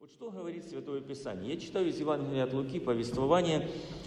Вот что говорит Святое Писание? Я читаю из Евангелия от Луки повествование,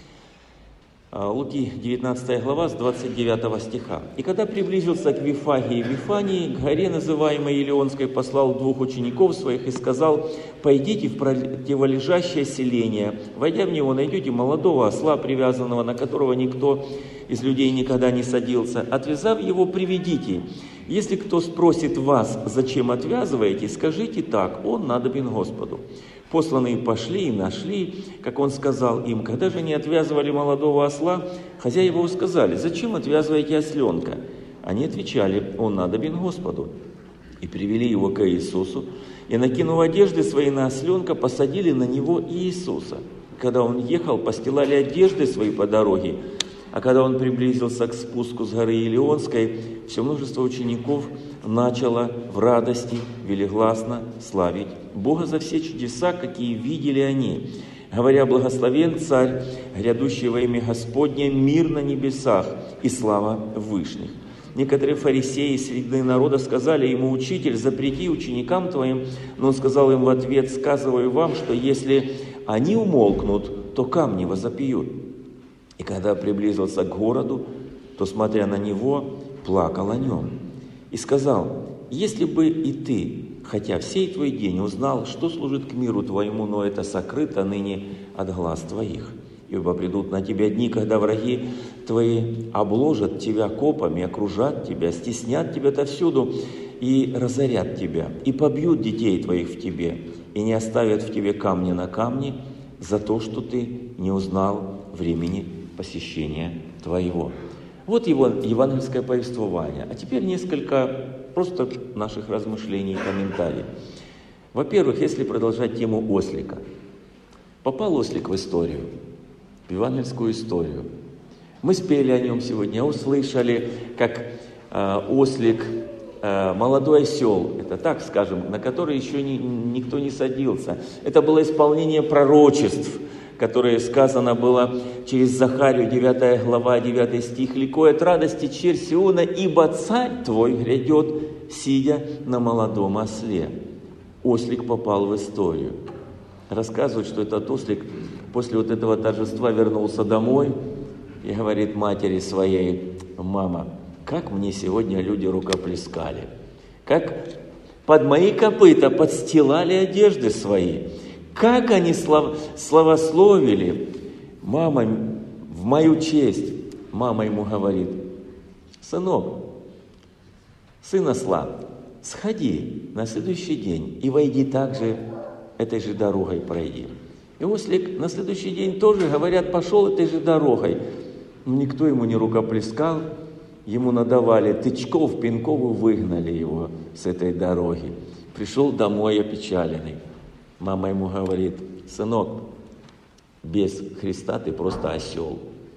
Луки 19 глава с 29 стиха. «И когда приблизился к Вифагии и Вифании, к горе, называемой Илионской, послал 2 учеников своих и сказал: пойдите в противолежащее селение, войдя в него, найдете молодого осла, привязанного, на которого никто из людей никогда не садился. Отвязав его, приведите. Если кто спросит вас, зачем отвязываете, скажите так: он надобен Господу». Посланные пошли и нашли, как он сказал им. Когда же они отвязывали молодого осла, хозяева его сказали: зачем отвязываете осленка? Они отвечали: он надобен Господу. И привели его к Иисусу, и, накинув одежды свои на осленка, посадили на него Иисуса. Когда он ехал, постилали одежды свои по дороге. А когда он приблизился к спуску с горы Илионской, все множество учеников начало в радости велигласно славить Бога за все чудеса, какие видели они, говоря: благословен Царь, грядущий во имя Господне, мир на небесах и слава в вышних. Некоторые фарисеи среди народа сказали ему: учитель, запрети ученикам твоим. Но он сказал им в ответ: сказываю вам, что если они умолкнут, то камни возопьют. И когда приблизился к городу, то, смотря на него, плакал о нем. И сказал: если бы и ты, хотя в сей твой день, узнал, что служит к миру твоему, но это сокрыто ныне от глаз твоих. Ибо придут на тебя дни, когда враги твои обложат тебя копами, окружат тебя, стеснят тебя отовсюду и разорят тебя, и побьют детей твоих в тебе, и не оставят в тебе камня на камне за то, что ты не узнал времени посещения твоего». Вот его евангельское повествование. А теперь несколько просто наших размышлений и комментариев. Во-первых, если продолжать тему ослика. Попал ослик в историю, в евангельскую историю. Мы спели о нем сегодня, услышали, как ослик, молодой осел, это так скажем, на который еще никто не садился. Это было исполнение пророчеств, которое сказано было через Захарию, 9 глава, 9 стих: «Ликуй от радости, черь Сиона, ибо царь твой грядет, сидя на молодом осле». Ослик попал в историю. Рассказывают, что этот ослик после вот этого торжества вернулся домой и говорит матери своей: «Мама, как мне сегодня люди рукоплескали, как под мои копыта подстилали одежды свои, как они славословили, мама, в мою честь». Мама ему говорит: «Сынок, сын осла, сходи на следующий день и войди также этой же дорогой пройди». И ослик на следующий день тоже, говорят, пошел этой же дорогой. Никто ему не рукоплескал, ему надавали тычков, пинков и выгнали его с этой дороги. Пришел домой опечаленный. Мама ему говорит: «Сынок, без Христа ты просто осел».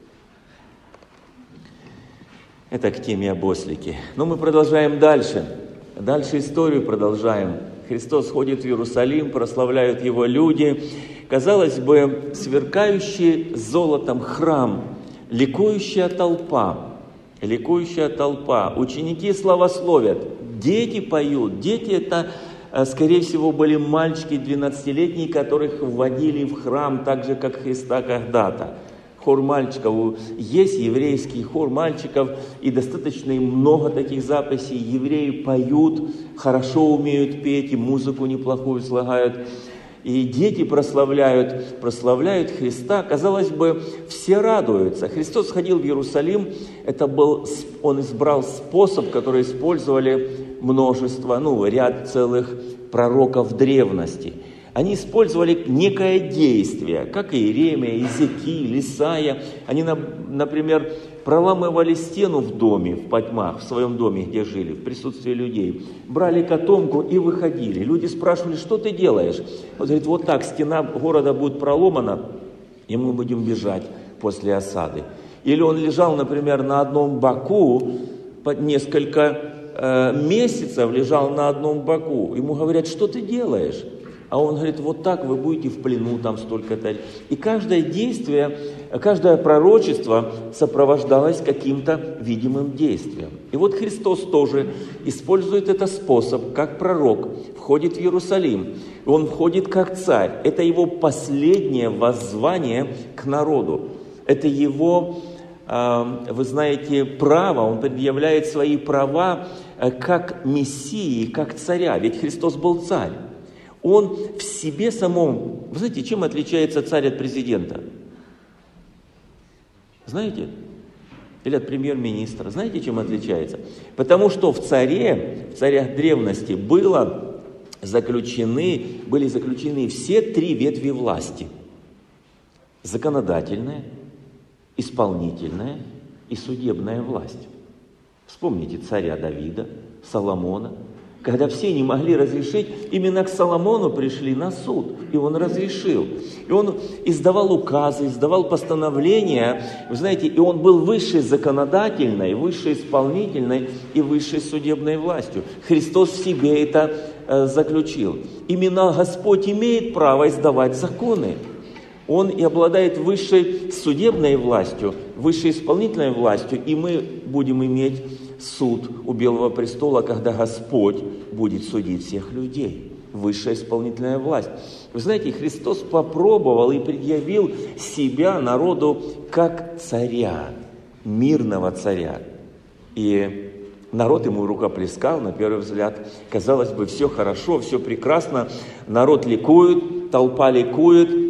Это к теме об ослике. Но мы продолжаем дальше. Дальше историю продолжаем. Христос ходит в Иерусалим, прославляют его люди. Казалось бы, сверкающий золотом храм, ликующая толпа. Ликующая толпа. Ученики славословят. Дети поют. Дети это, скорее всего, были мальчики 12-летние, которых вводили в храм, так же, как Христа когда-то. Хор мальчиков. Есть еврейский хор мальчиков, и достаточно много таких записей. Евреи поют, хорошо умеют петь, и музыку неплохую слагают. И дети прославляют Христа. Казалось бы, все радуются. Христос ходил в Иерусалим. Он избрал способ, который использовали множество, ряд целых пророков древности. Они использовали некое действие, как и Иеремия, Иезекииль, Исаия. Они, например, проламывали стену в доме, в потьмах, в своем доме, где жили, в присутствии людей. Брали котомку и выходили. Люди спрашивали: что ты делаешь? Он говорит: вот так, стена города будет проломана, и мы будем бежать после осады. Или он лежал, например, на одном боку, под несколько месяцев лежал на одном боку. Ему говорят: что ты делаешь? А он говорит, вот так вы будете в плену там столько-то. И каждое действие, каждое пророчество сопровождалось каким-то видимым действием. И вот Христос тоже использует этот способ, как пророк, входит в Иерусалим. И он входит как царь. Это его последнее воззвание к народу. Это его, вы знаете, право. Он предъявляет свои права как Мессии, как царя. Ведь Христос был царь. Он в себе самом... Вы знаете, чем отличается царь от президента? Знаете? Или от премьер-министра? Знаете, чем отличается? Потому что в царях древности были заключены все три ветви власти. Законодательная, исполнительная и судебная власть. Вспомните царя Давида, Соломона. Когда все не могли разрешить, именно к Соломону пришли на суд, и он разрешил. И он издавал указы, издавал постановления, вы знаете, и он был высшей законодательной, высшей исполнительной и высшей судебной властью. Христос в себе это заключил. Именно Господь имеет право издавать законы. Он и обладает высшей судебной властью, высшей исполнительной властью, и мы будем иметь суд у Белого престола, когда Господь будет судить всех людей. Высшая исполнительная власть. Вы знаете, Христос попробовал и предъявил себя народу как царя, мирного царя. И народ ему рукоплескал, на первый взгляд. Казалось бы, все хорошо, все прекрасно. Народ ликует, толпа ликует.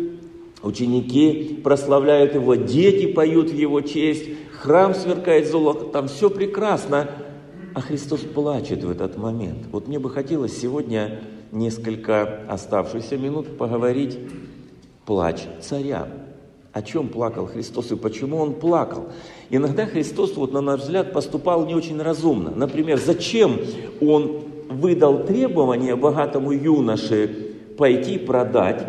Ученики прославляют его, дети поют в его честь, храм сверкает золотом, там все прекрасно. А Христос плачет в этот момент. Вот мне бы хотелось сегодня несколько оставшихся минут поговорить. Плач царя. О чем плакал Христос и почему он плакал? Иногда Христос, вот на наш взгляд, поступал не очень разумно. Например, зачем он выдал требование богатому юноше пойти продать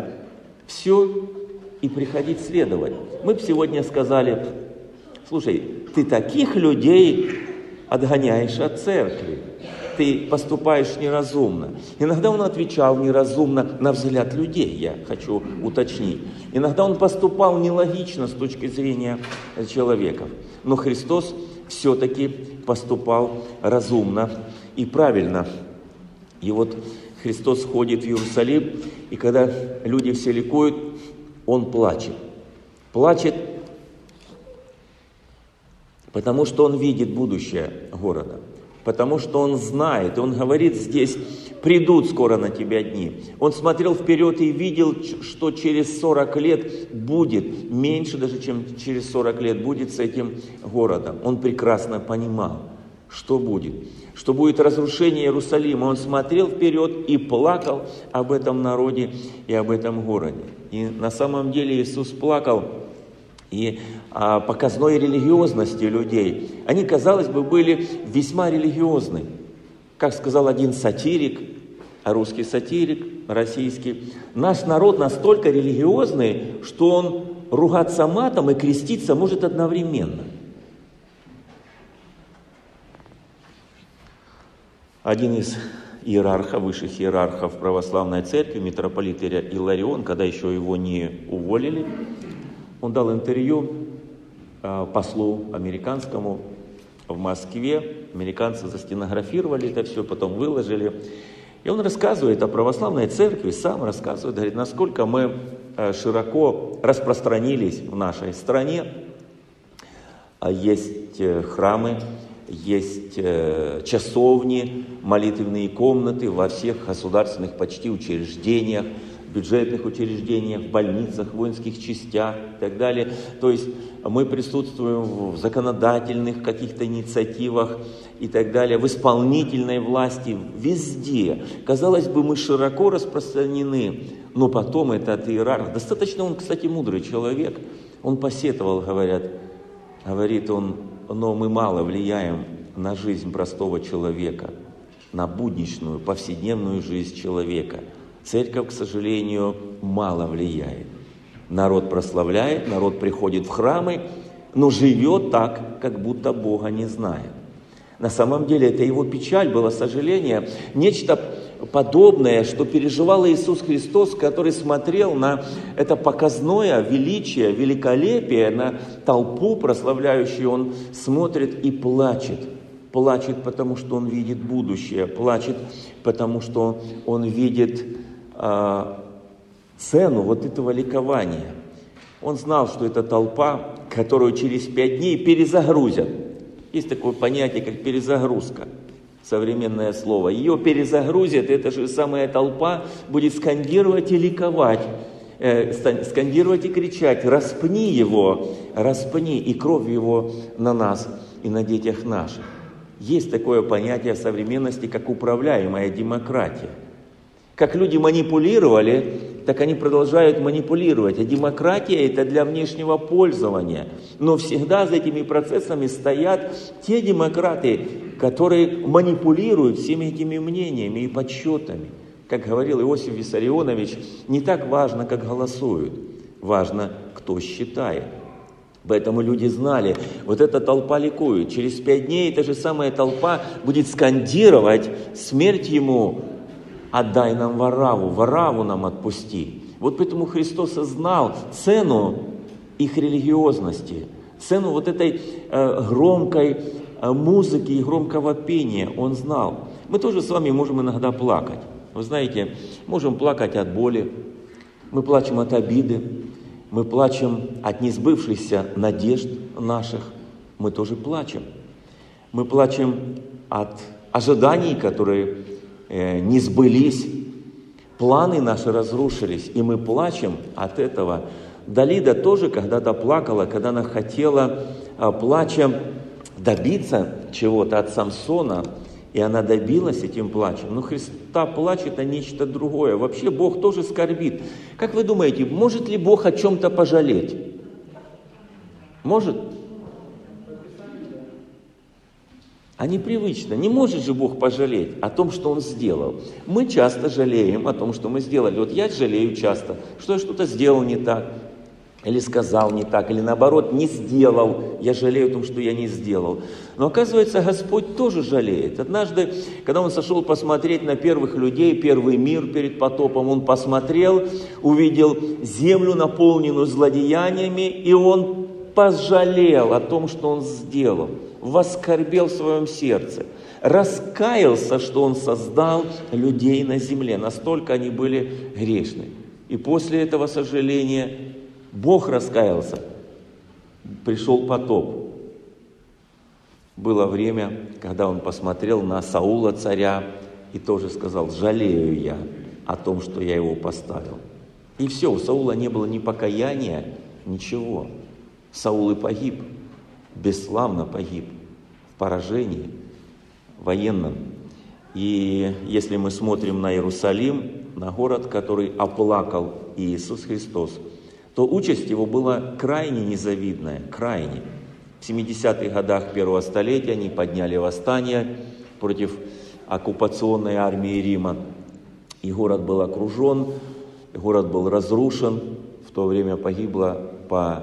все и приходить следовать. Мы бы сегодня сказали, слушай, ты таких людей отгоняешь от церкви, ты поступаешь неразумно. Иногда он отвечал неразумно на взгляд людей, я хочу уточнить. Иногда он поступал нелогично с точки зрения человека. Но Христос все-таки поступал разумно и правильно. И вот Христос ходит в Иерусалим, и когда люди все ликуют, он плачет. Плачет, потому что он видит будущее города. Потому что он знает, и он говорит здесь, придут скоро на тебя дни. Он смотрел вперед и видел, что через 40 лет будет, меньше даже, чем через 40 лет будет с этим городом. Он прекрасно понимал, что будет. Что будет разрушение Иерусалима. Он смотрел вперед и плакал об этом народе и об этом городе. И на самом деле Иисус плакал и о показной религиозности людей. Они, казалось бы, были весьма религиозны. Как сказал один сатирик, русский сатирик, российский, наш народ настолько религиозный, что он ругаться матом и креститься может одновременно. Один из иерархов, высших иерархов православной церкви, митрополит Иларион, когда еще его не уволили, он дал интервью послу американскому в Москве. Американцы застенографировали это все, потом выложили. И он рассказывает о православной церкви, сам рассказывает, говорит, насколько мы широко распространились в нашей стране. Есть храмы, есть часовни, молитвенные комнаты во всех государственных почти учреждениях, бюджетных учреждениях, в больницах, в воинских частях и так далее. То есть мы присутствуем в законодательных каких-то инициативах и так далее, в исполнительной власти, везде. Казалось бы, мы широко распространены, но потом этот иерарх, достаточно он, кстати, мудрый человек, он посетовал, говорит он, но мы мало влияем на жизнь простого человека, на будничную, повседневную жизнь человека. Церковь, к сожалению, мало влияет. Народ прославляет, народ приходит в храмы, но живет так, как будто Бога не знает. На самом деле это его печаль, было сожаление, нечто подобное, что переживал Иисус Христос, который смотрел на это показное величие, великолепие, на толпу прославляющую, Он смотрит и плачет. Плачет, потому что Он видит будущее, плачет, потому что Он видит цену вот этого ликования. Он знал, что это толпа, которую через 5 дней перезагрузят. Есть такое понятие, как перезагрузка. Современное слово. Ее перезагрузят, эта же самая толпа будет скандировать и ликовать, скандировать и кричать: распни его, распни, и кровь его на нас и на детях наших. Есть такое понятие в современности, как управляемая демократия. Как люди манипулировали, так они продолжают манипулировать. А демократия – это для внешнего пользования. Но всегда за этими процессами стоят те демократы, которые манипулируют всеми этими мнениями и подсчетами. Как говорил Иосиф Виссарионович, не так важно, как голосуют, важно, кто считает. Поэтому люди знали, вот эта толпа ликует. Через 5 дней эта же самая толпа будет скандировать: смерть ему, отдай нам Варавву, Варавву нам отпусти. Вот поэтому Христос знал цену их религиозности, цену вот этой громкой музыки и громкого пения. Он знал. Мы тоже с вами можем иногда плакать. Вы знаете, можем плакать от боли, мы плачем от обиды, мы плачем от несбывшихся надежд наших, мы тоже плачем. Мы плачем от ожиданий, которые не сбылись, планы наши разрушились, и мы плачем от этого. Далида тоже когда-то плакала, когда она хотела, плачем, добиться чего-то от Самсона, и она добилась этим плачем. Но Христа плач – это нечто другое. Вообще Бог тоже скорбит. Как вы думаете, может ли Бог о чем-то пожалеть? Может? А непривычно. Не может же Бог пожалеть о том, что Он сделал. Мы часто жалеем о том, что мы сделали. Вот я жалею часто, что я что-то сделал не так, или сказал не так, или наоборот не сделал. Я жалею о том, что я не сделал. Но оказывается, Господь тоже жалеет. Однажды, когда Он сошел посмотреть на первых людей, первый мир перед потопом, Он посмотрел, увидел землю, наполненную злодеяниями, и Он пожалел о том, что Он сделал. Воскорбел в своем сердце, раскаялся, что Он создал людей на земле. Настолько они были грешны. И после этого сожаления Бог раскаялся. Пришел потоп. Было время, когда Он посмотрел на Саула, царя, и тоже сказал: жалею я о том, что я его поставил. И все, у Саула не было ни покаяния, ничего. Саул и погиб, бесславно погиб, в поражении военном. И если мы смотрим на Иерусалим, на город, который оплакал Иисус Христос, то участь его была крайне незавидная, крайне. В 70-х годах первого столетия они подняли восстание против оккупационной армии Рима. И город был окружен, город был разрушен. В то время погибло, по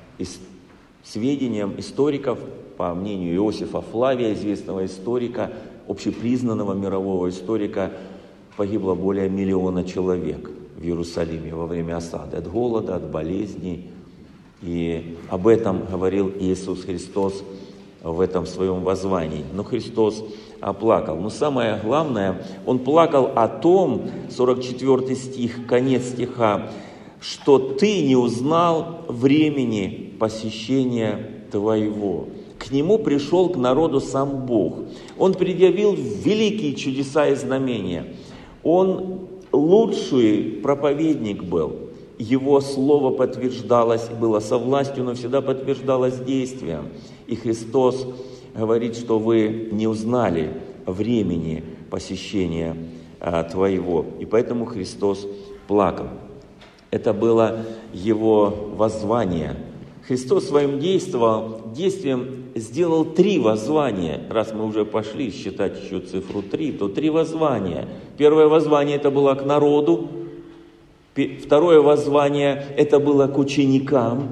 сведениям историков, по мнению Иосифа Флавия, известного историка, общепризнанного мирового историка, погибло более 1 миллиона человек в Иерусалиме во время осады, от голода, от болезней. И об этом говорил Иисус Христос в этом своем воззвании. Но Христос оплакал. Но самое главное, Он плакал о том, 44 стих, конец стиха, что ты не узнал времени посещения твоего. К Нему пришел, к народу, сам Бог. Он предъявил великие чудеса и знамения. Он лучший проповедник был. Его слово подтверждалось, было со властью, но всегда подтверждалось действием. И Христос говорит, что вы не узнали времени посещения твоего. И поэтому Христос плакал. Это было Его воззвание. Христос своим действием сделал 3 воззвания. Раз мы уже пошли считать еще цифру 3, то 3 воззвания. Первое воззвание это было к народу. Второе воззвание это было к ученикам.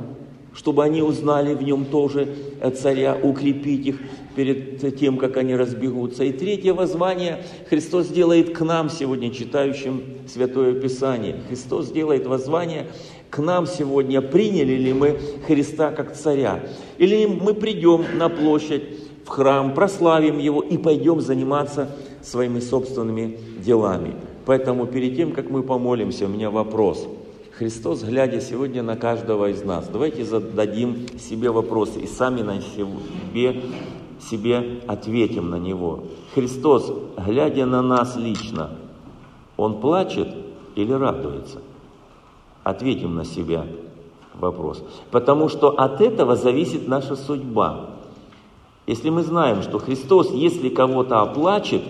чтобы они узнали в нем тоже царя, укрепить их перед тем, как они разбегутся. И третье воззвание Христос делает к нам сегодня, читающим Святое Писание. Христос делает воззвание к нам сегодня. Приняли ли мы Христа как царя? Или мы придем на площадь, в храм, прославим Его и пойдем заниматься своими собственными делами. Поэтому перед тем, как мы помолимся, у меня вопрос. Христос, глядя сегодня на каждого из нас, давайте зададим себе вопрос и сами на себе ответим на него. Христос, глядя на нас лично, Он плачет или радуется? Ответим на себя вопрос. Потому что от этого зависит наша судьба. Если мы знаем, что Христос, если кого-то оплачет,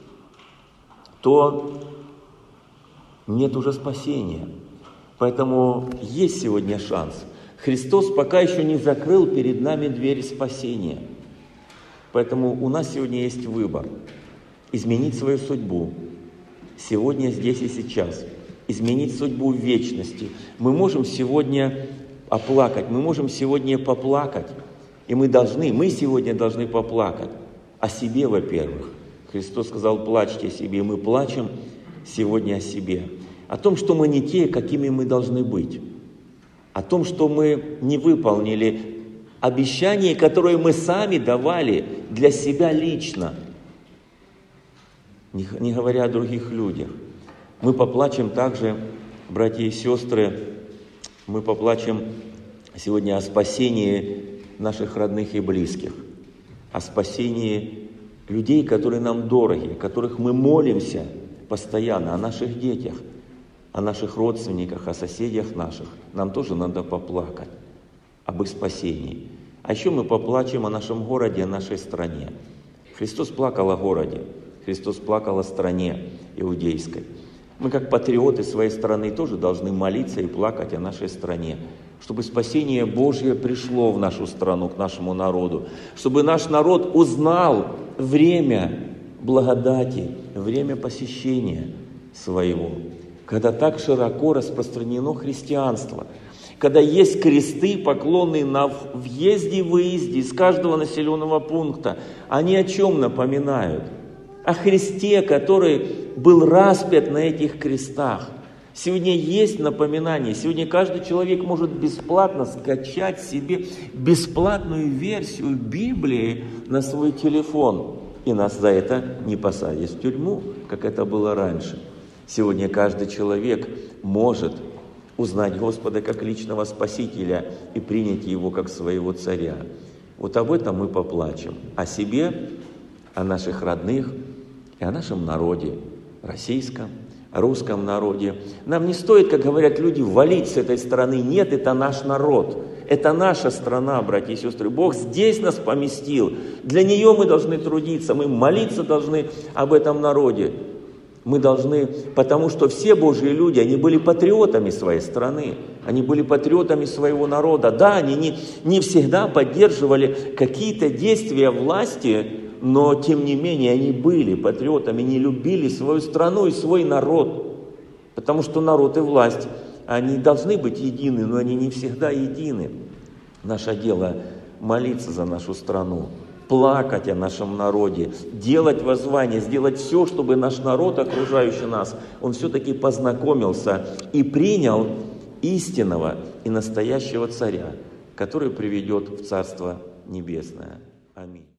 то нет уже спасения. Поэтому есть сегодня шанс. Христос пока еще не закрыл перед нами двери спасения. Поэтому у нас сегодня есть выбор. Изменить свою судьбу. Сегодня, здесь и сейчас. Изменить судьбу в вечности. Мы можем сегодня оплакать, мы можем сегодня поплакать. И мы сегодня должны поплакать. О себе, во-первых. Христос сказал, плачьте о себе. И мы плачем сегодня о себе. О том, что мы не те, какими мы должны быть. О том, что мы не выполнили обещания, которые мы сами давали для себя лично. Не говоря о других людях. Мы поплачем также, братья и сестры, мы поплачем сегодня о спасении наших родных и близких. О спасении людей, которые нам дороги, о которых мы молимся постоянно, о наших детях, о наших родственниках, о соседях наших. Нам тоже надо поплакать об их спасении. А еще мы поплачем о нашем городе, о нашей стране. Христос плакал о городе, Христос плакал о стране иудейской. Мы, как патриоты своей страны, тоже должны молиться и плакать о нашей стране, чтобы спасение Божье пришло в нашу страну, к нашему народу, чтобы наш народ узнал время благодати, время посещения своего, когда так широко распространено христианство, когда есть кресты, поклонные на въезде и выезде из каждого населенного пункта. Они о чем напоминают? О Христе, который был распят на этих крестах. Сегодня есть напоминание. Сегодня каждый человек может бесплатно скачать себе бесплатную версию Библии на свой телефон. И нас за это не посадят в тюрьму, как это было раньше. Сегодня каждый человек может узнать Господа как личного Спасителя и принять Его как своего Царя. Вот об этом мы поплачем. О себе, о наших родных и о нашем народе, российском, русском народе. Нам не стоит, как говорят люди, валить с этой страны. Нет, это наш народ. Это наша страна, братья и сестры. Бог здесь нас поместил. Для нее мы должны трудиться. Мы молиться должны об этом народе. Мы должны, потому что все Божьи люди, они были патриотами своей страны. Они были патриотами своего народа. Да, они не всегда поддерживали какие-то действия власти, но тем не менее они были патриотами, они любили свою страну и свой народ. Потому что народ и власть, они должны быть едины, но они не всегда едины. Наше дело молиться за нашу страну, плакать о нашем народе, делать воззвание, сделать все, чтобы наш народ, окружающий нас, он все-таки познакомился и принял истинного и настоящего Царя, который приведет в Царство Небесное. Аминь.